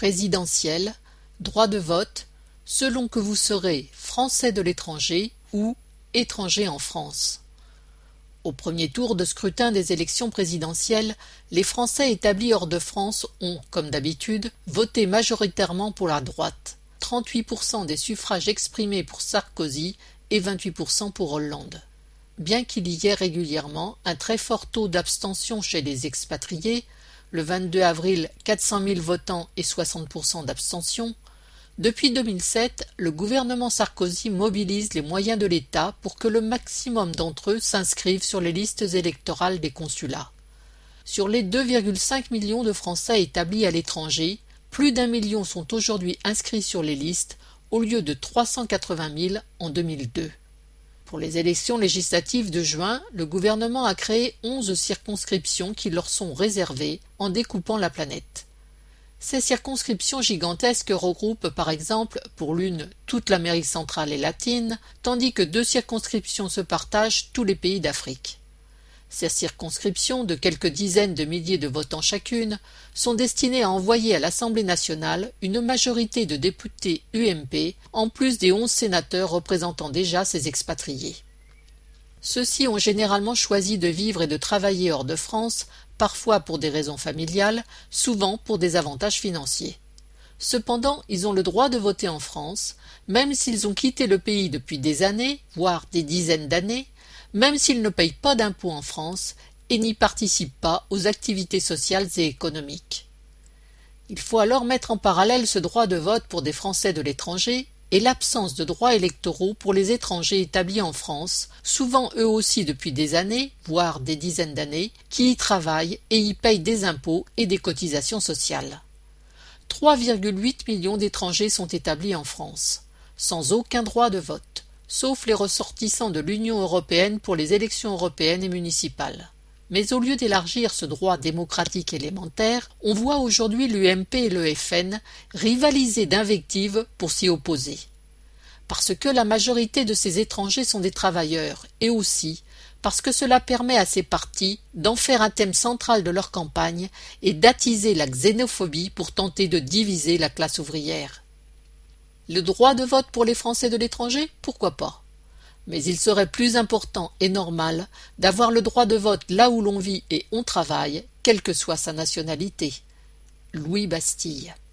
présidentielle, droit de vote, selon que vous serez Français de l'étranger ou étranger en France. Au premier tour de scrutin des élections présidentielles, les Français établis hors de France ont, comme d'habitude, voté majoritairement pour la droite. 38% des suffrages exprimés pour Sarkozy et 28% pour Hollande. Bien qu'il y ait régulièrement un très fort taux d'abstention chez les expatriés, le 22 avril 400 000 votants et 60% d'abstention, depuis 2007, le gouvernement Sarkozy mobilise les moyens de l'État pour que le maximum d'entre eux s'inscrivent sur les listes électorales des consulats. Sur les 2,5 millions de Français établis à l'étranger, plus d'1 million sont aujourd'hui inscrits sur les listes, au lieu de 380 000 en 2002. Pour les élections législatives de juin, le gouvernement a créé 11 circonscriptions qui leur sont réservées en découpant la planète. Ces circonscriptions gigantesques regroupent par exemple, pour l'une, toute l'Amérique centrale et latine, tandis que 2 circonscriptions se partagent tous les pays d'Afrique. Ces circonscriptions, de quelques dizaines de milliers de votants chacune, sont destinées à envoyer à l'Assemblée nationale une majorité de députés UMP, en plus des 11 sénateurs représentant déjà ces expatriés. Ceux-ci ont généralement choisi de vivre et de travailler hors de France, parfois pour des raisons familiales, souvent pour des avantages financiers. Cependant, ils ont le droit de voter en France, même s'ils ont quitté le pays depuis des années, voire des dizaines d'années, même s'ils ne payent pas d'impôts en France et n'y participent pas aux activités sociales et économiques. Il faut alors mettre en parallèle ce droit de vote pour des Français de l'étranger et l'absence de droits électoraux pour les étrangers établis en France, souvent eux aussi depuis des années, voire des dizaines d'années, qui y travaillent et y payent des impôts et des cotisations sociales. 3,8 millions d'étrangers sont établis en France, sans aucun droit de vote, sauf les ressortissants de l'Union européenne pour les élections européennes et municipales. Mais au lieu d'élargir ce droit démocratique élémentaire, on voit aujourd'hui l'UMP et le FN rivaliser d'invectives pour s'y opposer. Parce que la majorité de ces étrangers sont des travailleurs, et aussi parce que cela permet à ces partis d'en faire un thème central de leur campagne et d'attiser la xénophobie pour tenter de diviser la classe ouvrière. Le droit de vote pour les Français de l'étranger, pourquoi pas? Mais il serait plus important et normal d'avoir le droit de vote là où l'on vit et on travaille, quelle que soit sa nationalité. Louis Bastille.